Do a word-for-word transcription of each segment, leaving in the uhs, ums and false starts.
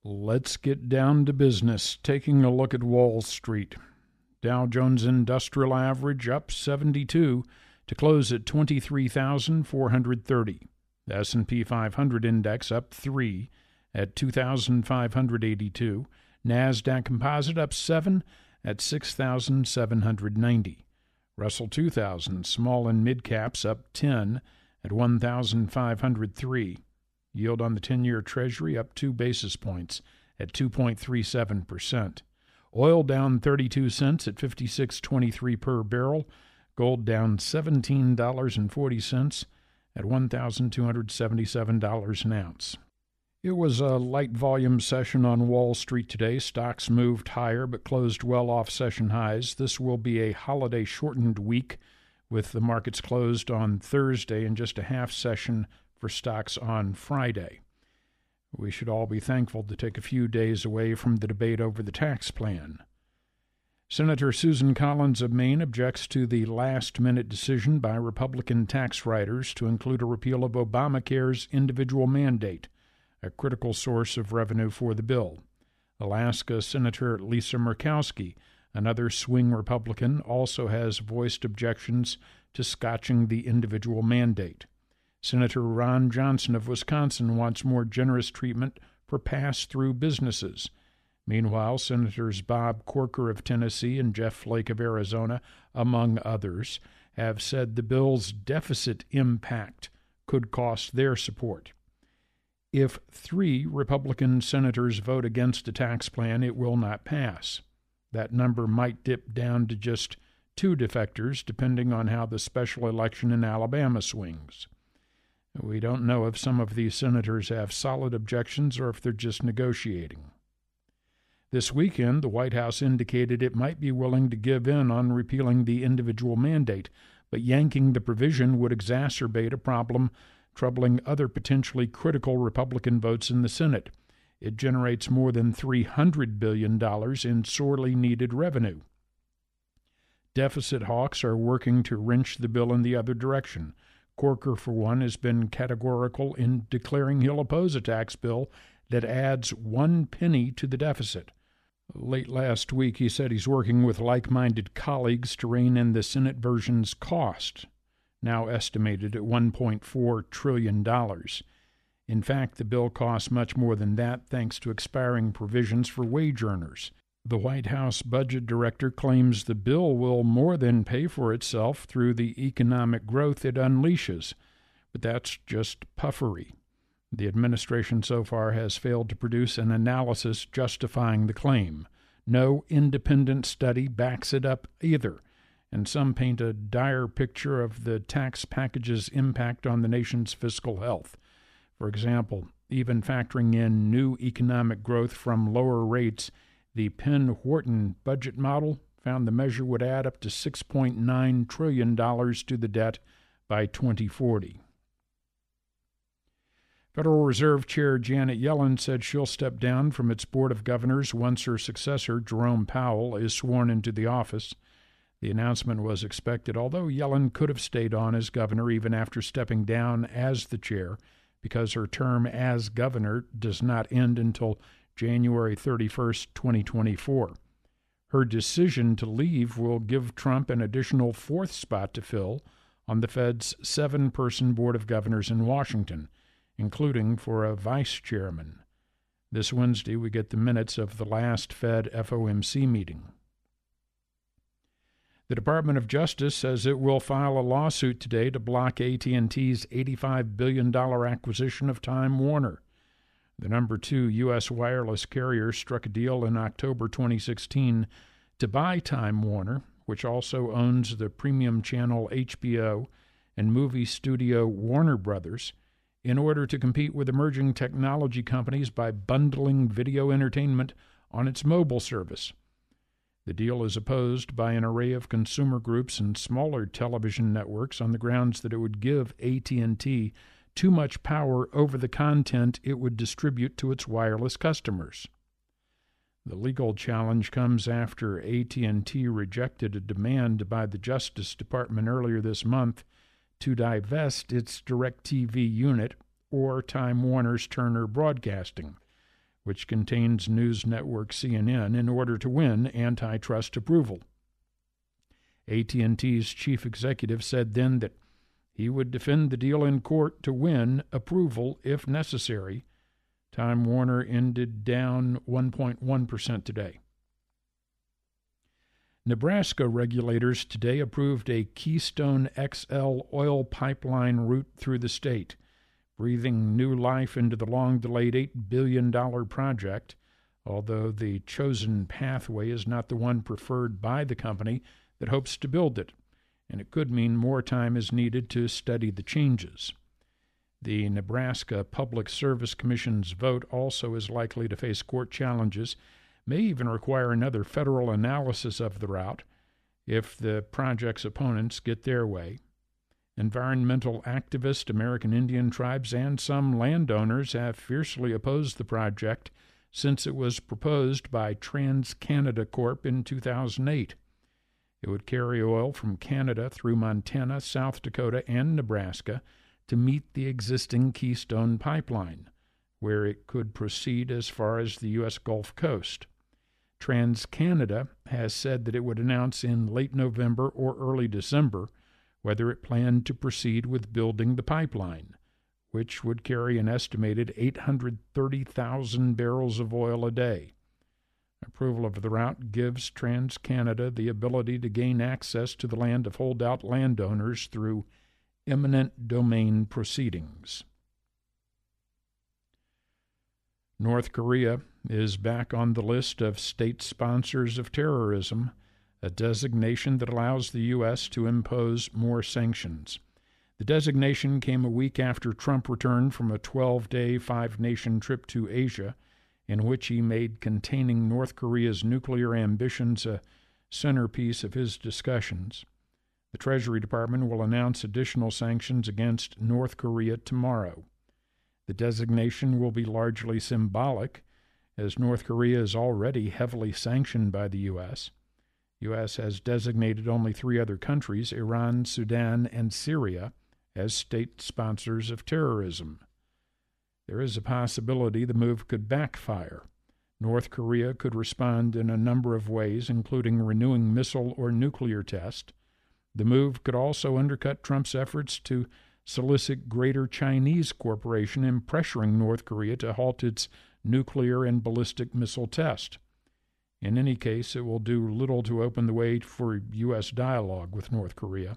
Let's get down to business, taking a look at Wall Street. Dow Jones Industrial Average up seventy-two to close at twenty-three thousand four hundred thirty. The S and P five hundred Index up three at two thousand five hundred eighty-two. NASDAQ Composite up seven at six thousand seven hundred ninety. Russell two thousand Small and Mid Caps up ten at one thousand five hundred three. Yield on the ten-year Treasury up two basis points at two point three seven percent. Oil down thirty-two cents at fifty-six twenty-three per barrel. Gold down seventeen dollars and forty cents at one thousand two hundred seventy-seven dollars an ounce. It was a light volume session on Wall Street today. Stocks moved higher but closed well off session highs. This will be a holiday-shortened week with the markets closed on Thursday and just a half session for stocks on Friday. We should all be thankful to take a few days away from the debate over the tax plan. Senator Susan Collins of Maine objects to the last-minute decision by Republican tax writers to include a repeal of Obamacare's individual mandate, a critical source of revenue for the bill. Alaska Senator Lisa Murkowski, another swing Republican, also has voiced objections to scotching the individual mandate. Senator Ron Johnson of Wisconsin wants more generous treatment for pass-through businesses. Meanwhile, Senators Bob Corker of Tennessee and Jeff Flake of Arizona, among others, have said the bill's deficit impact could cost their support. If three Republican senators vote against the tax plan, it will not pass. That number might dip down to just two defectors, depending on how the special election in Alabama swings. We don't know if some of these senators have solid objections or if they're just negotiating. This weekend, the White House indicated it might be willing to give in on repealing the individual mandate, but yanking the provision would exacerbate a problem troubling other potentially critical Republican votes in the Senate. It generates more than three hundred billion dollars in sorely needed revenue. Deficit hawks are working to wrench the bill in the other direction. Corker, for one, has been categorical in declaring he'll oppose a tax bill that adds one penny to the deficit. Late last week, he said he's working with like-minded colleagues to rein in the Senate version's cost, now estimated at one point four trillion dollars. In fact, the bill costs much more than that thanks to expiring provisions for wage earners. The White House budget director claims the bill will more than pay for itself through the economic growth it unleashes, but that's just puffery. The administration so far has failed to produce an analysis justifying the claim. No independent study backs it up either, and some paint a dire picture of the tax package's impact on the nation's fiscal health. For example, even factoring in new economic growth from lower rates, the Penn-Wharton budget model found the measure would add up to six point nine trillion dollars to the debt by twenty forty. Federal Reserve Chair Janet Yellen said she'll step down from its Board of Governors once her successor, Jerome Powell, is sworn into the office. The announcement was expected, although Yellen could have stayed on as governor even after stepping down as the chair, because her term as governor does not end until January thirty-first, twenty twenty-four. Her decision to leave will give Trump an additional fourth spot to fill on the Fed's seven-person Board of Governors in Washington, including for a vice chairman. This Wednesday, we get the minutes of the last Fed F O M C meeting. The Department of Justice says it will file a lawsuit today to block A T and T's eighty-five billion dollars acquisition of Time Warner. The number two U S wireless carrier struck a deal in October twenty sixteen to buy Time Warner, which also owns the premium channel H B O and movie studio Warner Brothers, in order to compete with emerging technology companies by bundling video entertainment on its mobile service. The deal is opposed by an array of consumer groups and smaller television networks on the grounds that it would give A T and T too much power over the content it would distribute to its wireless customers. The legal challenge comes after A T and T rejected a demand by the Justice Department earlier this month to divest its DirecTV unit or Time Warner's Turner Broadcasting, which contains news network C N N, in order to win antitrust approval. A T and T's chief executive said then that he would defend the deal in court to win approval if necessary. Time Warner ended down one point one percent today. Nebraska regulators today approved a Keystone X L oil pipeline route through the state, breathing new life into the long-delayed eight billion dollars project, although the chosen pathway is not the one preferred by the company that hopes to build it, and it could mean more time is needed to study the changes. The Nebraska Public Service Commission's vote also is likely to face court challenges, may even require another federal analysis of the route if the project's opponents get their way. Environmental activists, American Indian tribes, and some landowners have fiercely opposed the project since it was proposed by TransCanada Corp in two thousand eight. It would carry oil from Canada through Montana, South Dakota, and Nebraska to meet the existing Keystone Pipeline, where it could proceed as far as the U S Gulf Coast. TransCanada has said that it would announce in late November or early December whether it planned to proceed with building the pipeline, which would carry an estimated eight hundred thirty thousand barrels of oil a day. Approval of the route gives TransCanada the ability to gain access to the land of holdout landowners through eminent domain proceedings. North Korea is back on the list of state sponsors of terrorism, a designation that allows the U S to impose more sanctions. The designation came a week after Trump returned from a twelve-day, five-nation trip to Asia, in which he made containing North Korea's nuclear ambitions a centerpiece of his discussions. The Treasury Department will announce additional sanctions against North Korea tomorrow. The designation will be largely symbolic, as North Korea is already heavily sanctioned by the U S. The U S has designated only three other countries, Iran, Sudan, and Syria, as state sponsors of terrorism. There is a possibility the move could backfire. North Korea could respond in a number of ways, including renewing missile or nuclear tests. The move could also undercut Trump's efforts to solicit greater Chinese cooperation in pressuring North Korea to halt its nuclear and ballistic missile test. In any case, it will do little to open the way for U S dialogue with North Korea.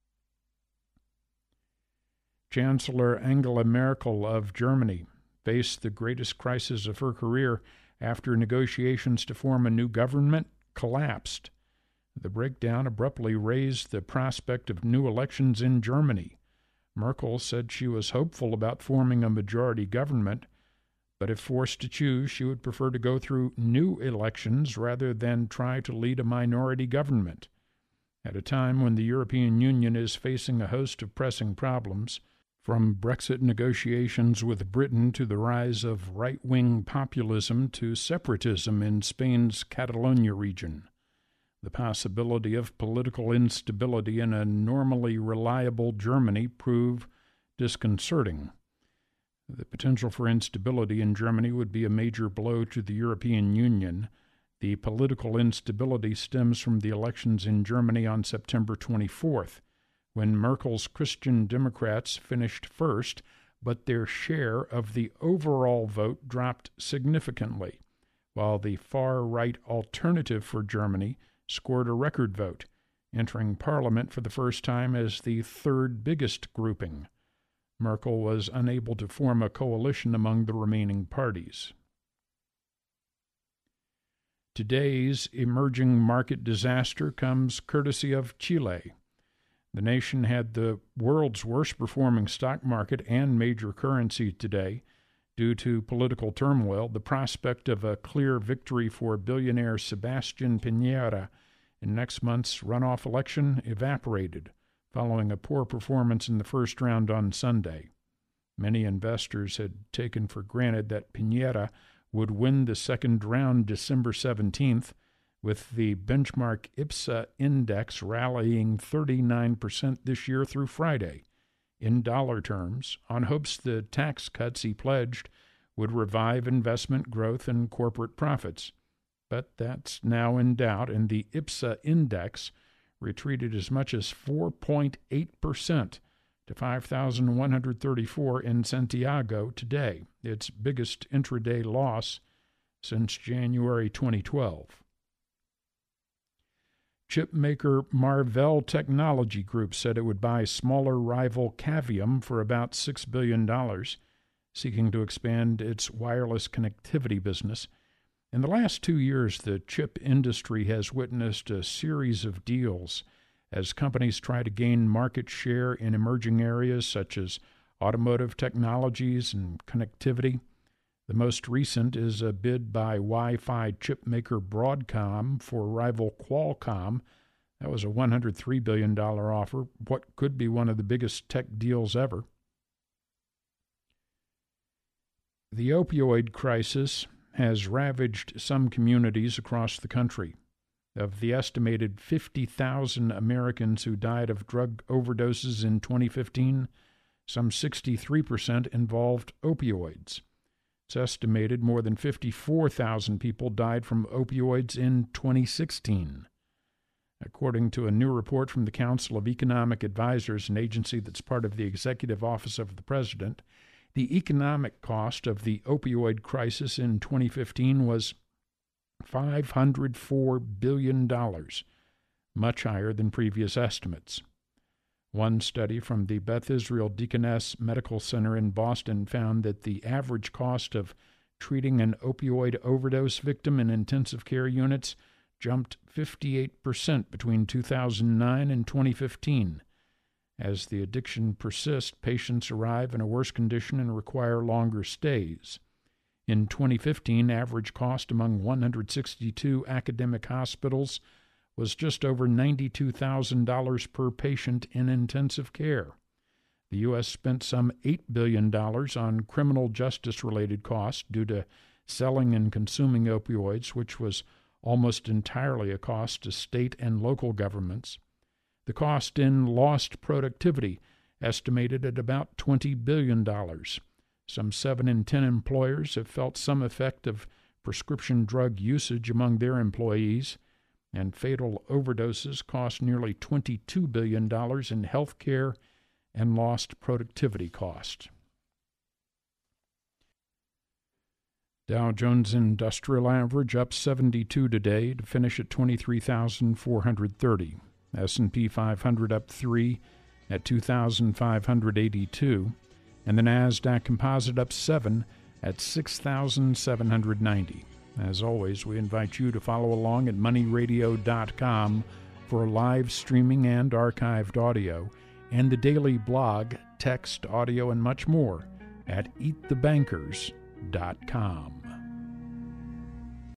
Chancellor Angela Merkel of Germany faced the greatest crisis of her career after negotiations to form a new government collapsed. The breakdown abruptly raised the prospect of new elections in Germany. Merkel said she was hopeful about forming a majority government, but if forced to choose, she would prefer to go through new elections rather than try to lead a minority government. At a time when the European Union is facing a host of pressing problems, from Brexit negotiations with Britain to the rise of right-wing populism to separatism in Spain's Catalonia region, the possibility of political instability in a normally reliable Germany prove disconcerting. The potential for instability in Germany would be a major blow to the European Union. The political instability stems from the elections in Germany on September twenty-fourth, when Merkel's Christian Democrats finished first, but their share of the overall vote dropped significantly, while the far-right Alternative for Germany scored a record vote, entering Parliament for the first time as the third biggest grouping. Merkel was unable to form a coalition among the remaining parties. Today's emerging market disaster comes courtesy of Chile. The nation had the world's worst-performing stock market and major currency today due to political turmoil. The prospect of a clear victory for billionaire Sebastián Piñera in next month's runoff election evaporated, following a poor performance in the first round on Sunday. Many investors had taken for granted that Piñera would win the second round December seventeenth, with the benchmark IPSA index rallying thirty-nine percent this year through Friday, in dollar terms, on hopes the tax cuts he pledged would revive investment growth and corporate profits. But that's now in doubt, and the I P S A index retreated as much as four point eight percent to five thousand one hundred thirty-four in Santiago today, its biggest intraday loss since January twenty twelve. Chip maker Marvell Technology Group said it would buy smaller rival Cavium for about six billion dollars, seeking to expand its wireless connectivity business. In the last two years, the chip industry has witnessed a series of deals as companies try to gain market share in emerging areas such as automotive technologies and connectivity. The most recent is a bid by Wi-Fi chip maker Broadcom for rival Qualcomm. That was a one hundred three billion dollars offer, what could be one of the biggest tech deals ever. The opioid crisis has ravaged some communities across the country. Of the estimated fifty thousand Americans who died of drug overdoses in twenty fifteen, some sixty-three percent involved opioids. It's estimated more than fifty-four thousand people died from opioids in twenty sixteen. According to a new report from the Council of Economic Advisors, an agency that's part of the Executive Office of the President, the economic cost of the opioid crisis in twenty fifteen was five hundred four billion dollars, much higher than previous estimates. One study from the Beth Israel Deaconess Medical Center in Boston found that the average cost of treating an opioid overdose victim in intensive care units jumped fifty-eight percent between two thousand nine and twenty fifteen. As the addiction persists, patients arrive in a worse condition and require longer stays. In twenty fifteen, average cost among one hundred sixty-two academic hospitals was just over ninety-two thousand dollars per patient in intensive care. The U S spent some eight billion dollars on criminal justice-related costs due to selling and consuming opioids, which was almost entirely a cost to state and local governments. The cost in lost productivity estimated at about twenty billion dollars. Some seven in ten employers have felt some effect of prescription drug usage among their employees, and fatal overdoses cost nearly twenty-two billion dollars in health care and lost productivity costs. Dow Jones Industrial Average up seventy-two today to finish at twenty-three thousand four hundred thirty. S and P five hundred up three at two thousand five hundred eighty-two, and the NASDAQ Composite up seven at six thousand seven hundred ninety. As always, we invite you to follow along at money radio dot com for live streaming and archived audio, and the daily blog, text, audio, and much more at eat the bankers dot com.